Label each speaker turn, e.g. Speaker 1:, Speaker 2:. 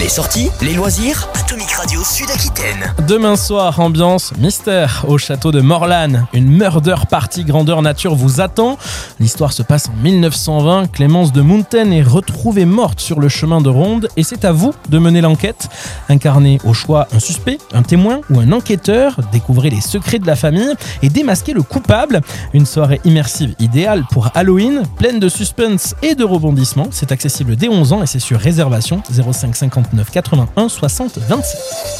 Speaker 1: Les sorties, les loisirs, Atomic Radio Sud-Aquitaine.
Speaker 2: Demain soir, ambiance mystère au château de Morlanne. Une murder party grandeur nature vous attend. L'histoire se passe en 1920. Clémence de Mountain est retrouvée morte sur le chemin de ronde et c'est à vous de mener l'enquête. Incarnez au choix un suspect, un témoin ou un enquêteur. Découvrez les secrets de la famille et démasquez le coupable. Une soirée immersive idéale pour Halloween, pleine de suspense et de rebondissements. C'est accessible dès 11 ans et c'est sur réservation 05 59 81 60 27.